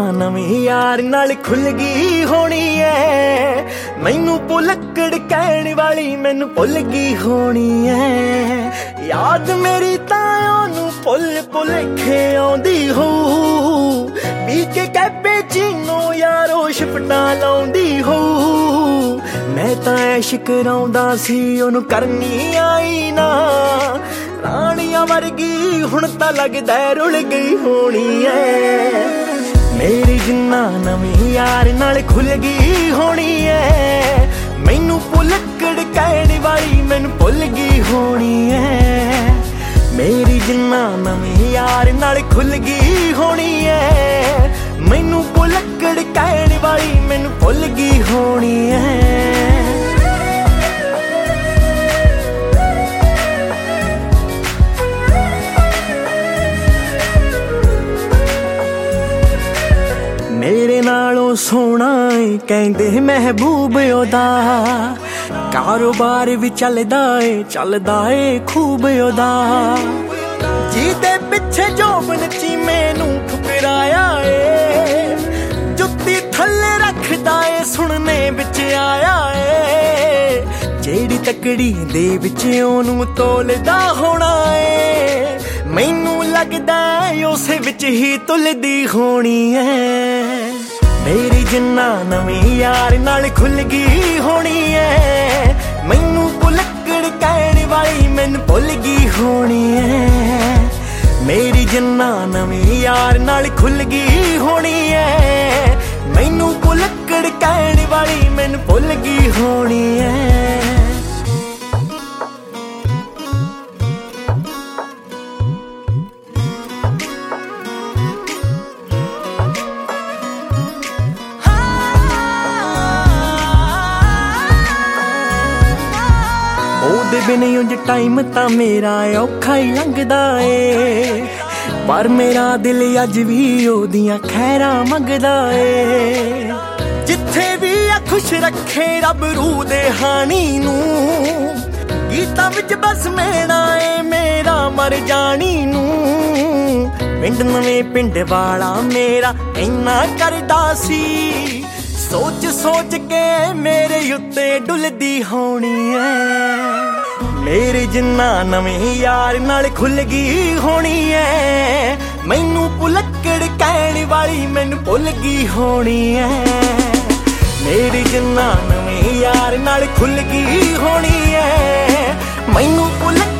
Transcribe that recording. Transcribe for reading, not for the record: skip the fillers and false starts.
ਨਵੇਂ ਯਾਰ ਨਾਲ ਖੁੱਲ ਗਈ ਹੋਣੀ ਐ। ਮੈਨੂੰ ਭੁਲੱਕੜ ਕਹਿਣ ਵਾਲੀ ਮੈਨੂੰ ਭੁੱਲ ਗਈ ਹੋਣੀ ਐ। ਯਾਦ ਮੇਰੀ ਤਾਂ ਉਹਨੂੰ ਭੁੱਲ ਭੁਲੇਖੇ ਆਉਂਦੀ ਹੋਊ। ਪੀ ਕੇ ਕੈਪੇ ਚੀਨੋ ਯਾਰੋ ਸ਼ਿਫਟਾਂ ਲਾਉਂਦੀ ਹੋਊ। ਮੈਂ ਤਾਂ ਐਸ਼ ਕਰਾਉਂਦਾ ਸੀ ਉਹਨੂੰ ਕਰਨੀ ਆਈ ਨਾ। ਰਾਣੀਆਂ ਵਰਗੀ ਹੁਣ ਤਾਂ ਲੱਗਦਾ ਰੁਲ ਗਈ ਹੋਣੀ ਐ। ਮੇਰੀ ਜਿੰਨਾ ਨਵੇਂ ਯਾਰ ਨਾਲ ਖੁੱਲ ਗਈ ਹੋਣੀ ਐ। ਮੈਨੂੰ ਭੁਲੱਕੜ ਕਹਿਣ ਵਾਲੀ ਮੈਨੂੰ ਭੁੱਲ ਗਈ ਹੋਣੀ ਐ। ਮੇਰੀ ਜਿੰਨਾ ਨਵੇਂ ਯਾਰ ਨਾਲ ਖੁੱਲ ਗਈ ਹੋਣੀ ਐ। ਮੈਨੂੰ ਭੁਲੱਕੜ ਕਹਿਣ ਵਾਲੀ ਮੈਨੂੰ ਭੁੱਲ ਗਈ ਹੋਣੀ ਐ। ਮੇਰੇ ਨਾਲੋਂ ਸੋਹਣਾ ਏ ਕਹਿੰਦੇ ਮਹਿਬੂਬ ਉਹਦਾ। ਕਾਰੋਬਾਰ ਵੀ ਚੱਲਦਾ ਏ ਖੂਬ ਉਹਦਾ। ਜਿਹਦੇ ਪਿੱਛੇ ਜੋਬਨ ਚੀਮੇ ਨੂੰ ਠੁਕਰਾਇਆ ਏ। ਜੁੱਤੀ ਥੱਲੇ ਰੱਖਦਾ ਏ ਸੁਣਨੇ ਵਿੱਚ ਆਇਆ ਏ। ਜਿਹੜੀ ਤਕੜੀ ਦੇ ਵਿੱਚ ਉਹਨੂੰ ਤੋਲਦਾ ਹੋਣਾ ਏ। ਮੈਨੂੰ ਲੱਗਦਾ ਉਸੇ ਵਿੱਚ ਹੀ ਤੁਲਦੀ ਹੋਣੀ ਐ। ਮੇਰੀ ਜਿੰਨਾ ਨਵੇਂ ਯਾਰ ਨਾਲ ਖੁੱਲ ਗਈ ਹੋਣੀ ਐ। ਮੈਨੂੰ ਭੁਲੱਕੜ ਕਹਿਣ ਵਾਲੀ ਮੈਨੂੰ ਭੁੱਲ ਗਈ ਹੋਣੀ ਐ। ਮੇਰੀ ਜਿੰਨਾ ਨਵੇਂ ਯਾਰ ਨਾਲ ਖੁੱਲ ਗਈ ਹੋਣੀ ਐ। ਮੈਨੂੰ ਭੁਲੱਕੜ ਕਹਿਣ ਵਾਲੀ ਮੈਨੂੰ ਭੁੱਲ ਗਈ ਹੋਣੀ ਐ। ਉਹਦੇ ਬਿਨ ਉਂਝ ਟਾਈਮ ਤਾਂ ਮੇਰਾ ਔਖਾ ਹੀ ਲੰਘਦਾ ਏ। ਪਰ ਮੇਰਾ ਦਿਲ ਅੱਜ ਵੀ ਉਹਦੀਆਂ ਖੈਰਾਂ ਮੰਗਦਾ ਏ। ਜਿੱਥੇ ਵੀ ਆ ਖੁਸ਼ ਰੱਖੇ ਰੱਬ ਰੂਹ ਦੇ ਹਾਣੀ ਨੂੰ। ਗੀਤਾਂ ਵਿੱਚ ਬਸ ਮੇਰਾ ਏ ਮੇਰਾ ਮਰ ਜਾਣੀ ਨੂੰ। ਪਿੰਡ ਨਵੇਂ ਪਿੰਡ ਵਾਲਾ ਮੇਰਾ ਇੰਨਾ ਕਰਦਾ ਸੀ। ਸੋਚ ਸੋਚ ਕੇ ਮੇਰੇ ਉੱਤੇ ਡੁੱਲਦੀ ਹੋਣੀ ਐ। ਮੇਰੇ ਜਿੰਨਾ ਨਵੇਂ ਯਾਰ ਨਾਲ ਖੁੱਲ ਗਈ ਹੋਣੀ ਐ। ਮੈਨੂੰ ਭੁਲੱਕੜ ਕਹਿਣ ਵਾਲੀ ਮੈਨੂੰ ਭੁੱਲ ਗਈ ਹੋਣੀ ਐ। ਮੇਰੇ ਜਿੰਨਾ ਨਵੇਂ ਯਾਰ ਨਾਲ ਖੁੱਲ ਗਈ ਹੋਣੀ ਐ। ਮੈਨੂੰ ਭੁੱਲ